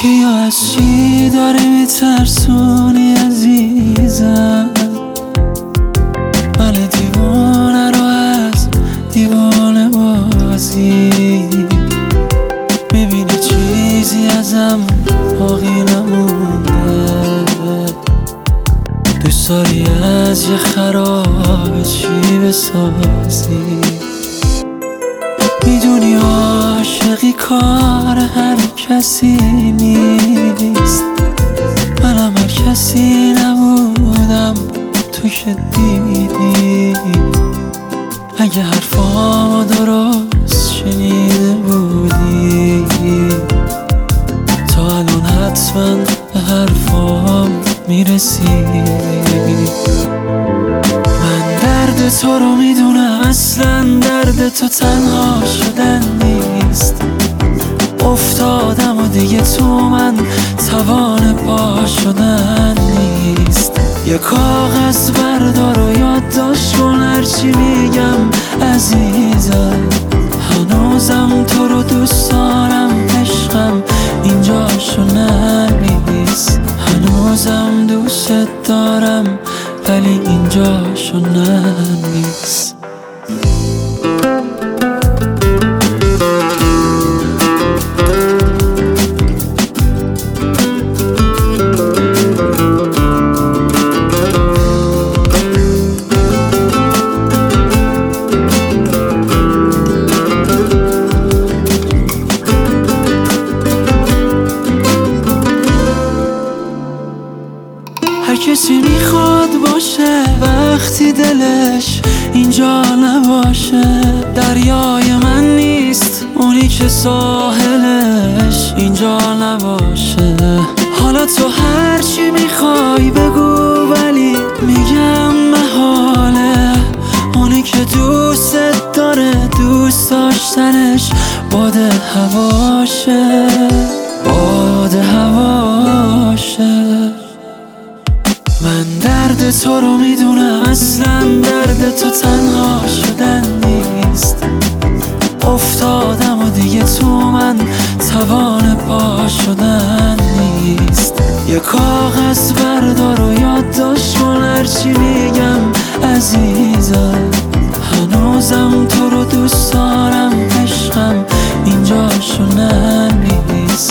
که یا از چی داری میترسونی عزیزم؟ من دیوانه رو از دیوانه بازی میبینی چیزی ازم باقی نمونده. دوست داری از یه خرابه چی بسازی؟ میدونی عاشقی کار هر کسی نیست. منم هر کسی نبودم تو که دیدی. اگه حرفامو درست شنیده بودی تا الان حتما به حرفام میرسیدی. من درد تو رو میدونم، اصلا درد تو تنها شدن نیست. افتادم و دیگه تو من توان پا شدن نیست. یه کاغذ بردار و یادداشت کن هرچی میگم عزیزم. هنوزم تو رو دوست دارم عشقم، اینجاشو ننویس. هنوزم دوست دارم ولی اینجاشو ننویس. هر کسی میخواد باشه وقتی دلش اینجا نباشه. دریای من نیست اونی که ساحلش اینجا نباشه. حالا تو هرچی میخوای بگو ولی میگم محاله. اونی که دوست داره دوست داشتنش باد هواشه، باد هواشه. من درد تو رو میدونم، اصلا درد تو تنها شدن نیست. افتادم و دیگه تو من توان پا شدن نیست. یه کاغذ بردار و یادداشت کن هرچی میگم عزیزم. هنوزم تو رو دوست دارم عشقم، اینجاشو ننویس.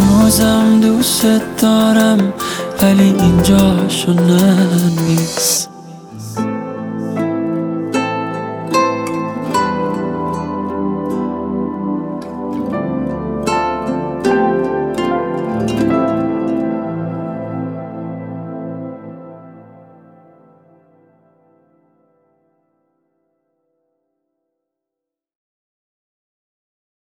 هنوزم دوست دارم ولی اینجاشو ننویس.